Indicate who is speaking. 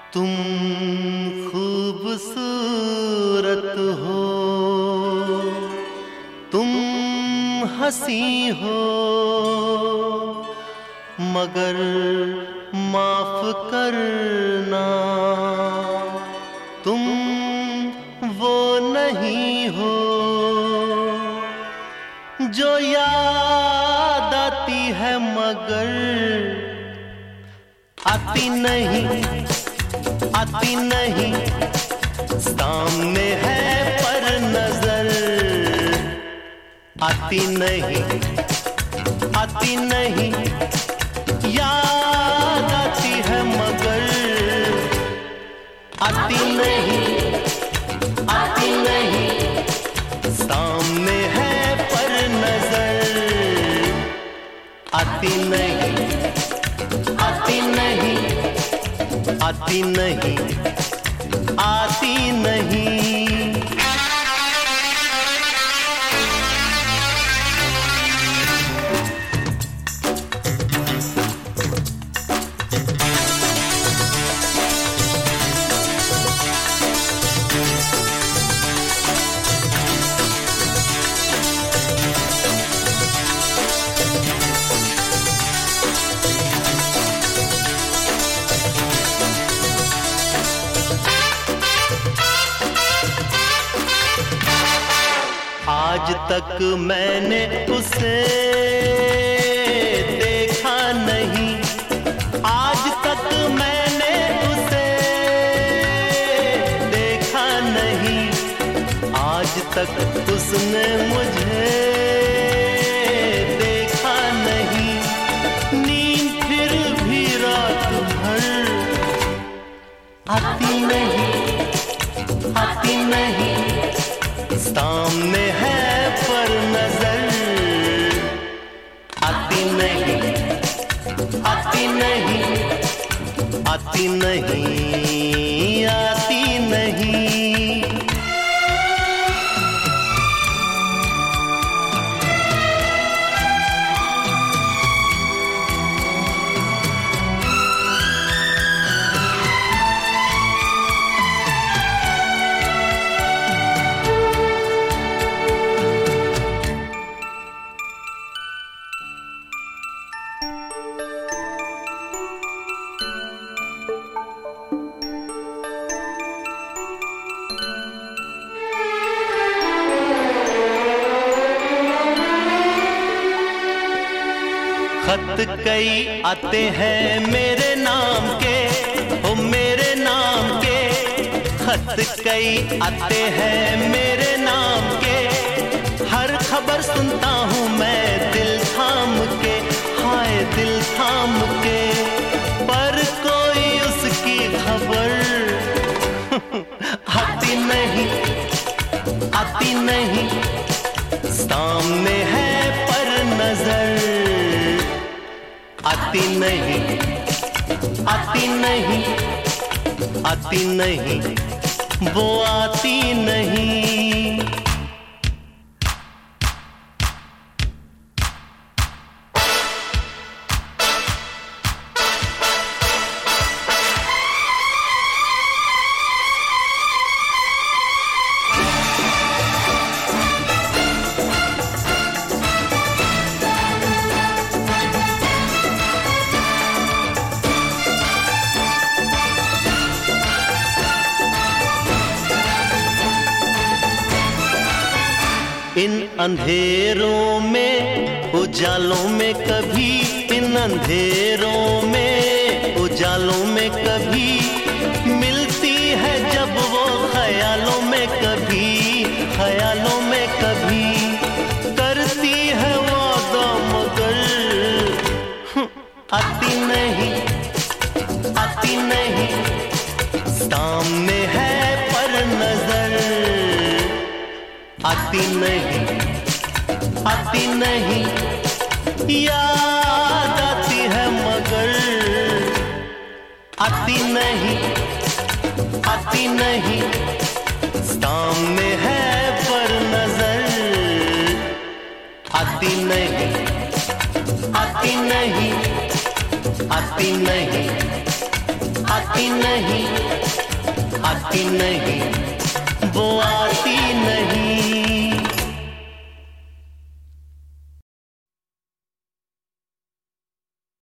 Speaker 1: तुम खूबसूरत हो, तुम हंसी हो, मगर माफ करना तुम वो नहीं हो जो याद आती है मगर आती नहीं, सामने है पर नजर आती नहीं, याद आती है मगर आती नहीं, सामने है पर नजर आती नहीं, आती नहीं, आती नहीं, आती नहीं। आज तक मैंने उसे देखा नहीं, आज तक मैंने उसे देखा नहीं, आज तक उसने मुझे देखा नहीं, नींद फिर भी रात भर आती नहीं, सामने है पर नजर आती नहीं, आती नहीं, आती नहीं, आती नहीं। खत कई आते हैं मेरे नाम के, हो मेरे नाम के, खत कई आते हैं मेरे नाम के, हर खबर सुनता हूँ मैं दिल थाम के, हाय दिल थाम के, पर कोई उसकी खबर आती नहीं, सामने है पर नजर आती नहीं, आती नहीं, आती नहीं, वो आती नहीं। इन अंधेरों में उजालों में कभी, इन अंधेरों में उजालों में कभी मिलती है जब वो ख्यालों में कभी, ख्यालों में कभी करती है वादा मगर आती नहीं, सामने है पर नजर आती नहीं, याद आती है मगर आती नहीं, सामने है पर नजर आती नहीं, आती नहीं, आती नहीं, आती नहीं, आती नहीं, वो आती नहीं।